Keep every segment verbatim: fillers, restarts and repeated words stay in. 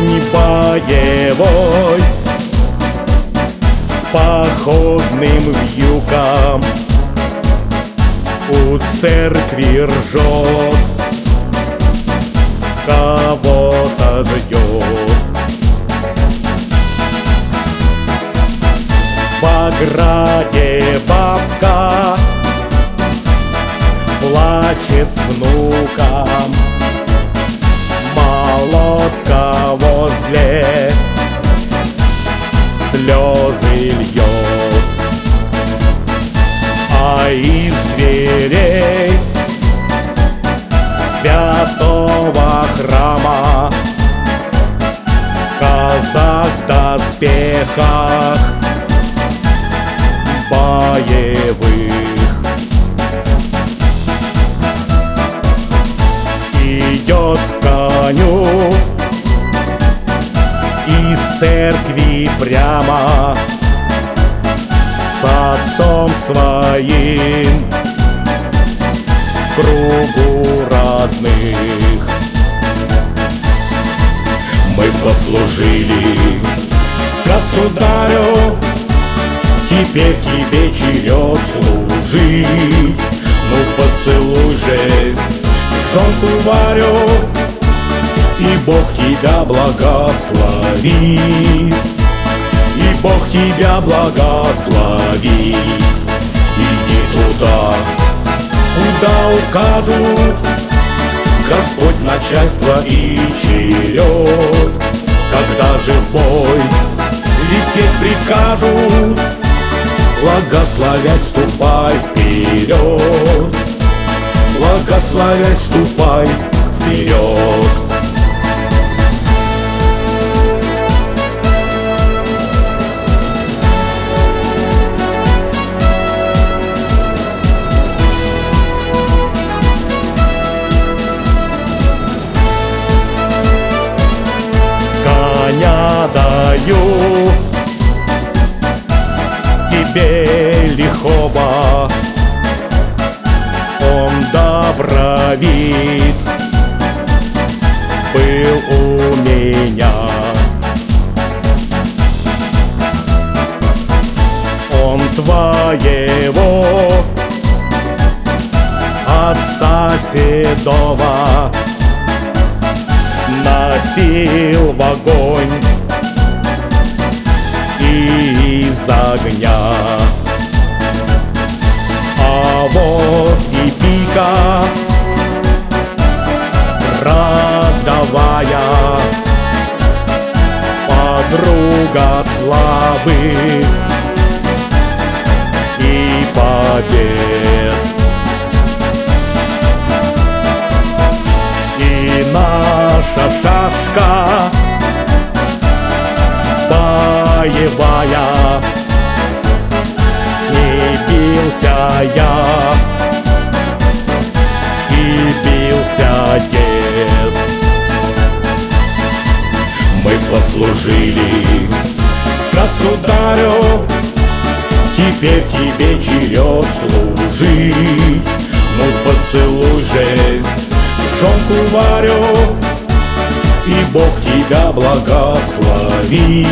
конь боевой с походным вьюком у церкви ржет, кого-то ждет. В ограде бабка плачет с внуком, молотка возле слезы льет, а из дверей святого храма казак в доспехах боевых идет к коню из церкви прямо с отцом своим в кругу родных. Мы послужили государю, теперь тебе черед служить. Ну поцелуй же жонку Варю, и Бог тебя благословит, и Бог тебя благословит. Иди туда, куда укажут Господь, начальство и черед. Когда же в бой лететь прикажут, благословять ступай вперед, благословять ступай вперед. Коня даю тебе лихого, он добровид был у меня. Он твоего отца седого носил в огонь из огня. А вот и пика родовая, подруга славы и побед. И наша шашка боевая, с ней бился я и бился дед. Мы послужили государю, теперь тебе черед служить. Ну поцелуй же жонку Варю, и Бог тебя благословит,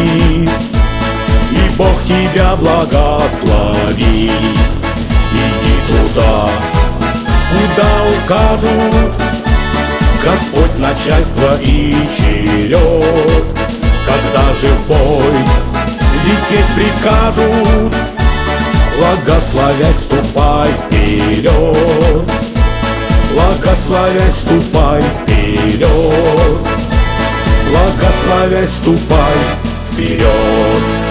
и Бог тебя благословит. Иди туда, куда укажут Господь, начальство и черед. Когда же в бой лететь прикажут, благословять ступай вперед, благословять ступай вперед, благословять ступай вперед.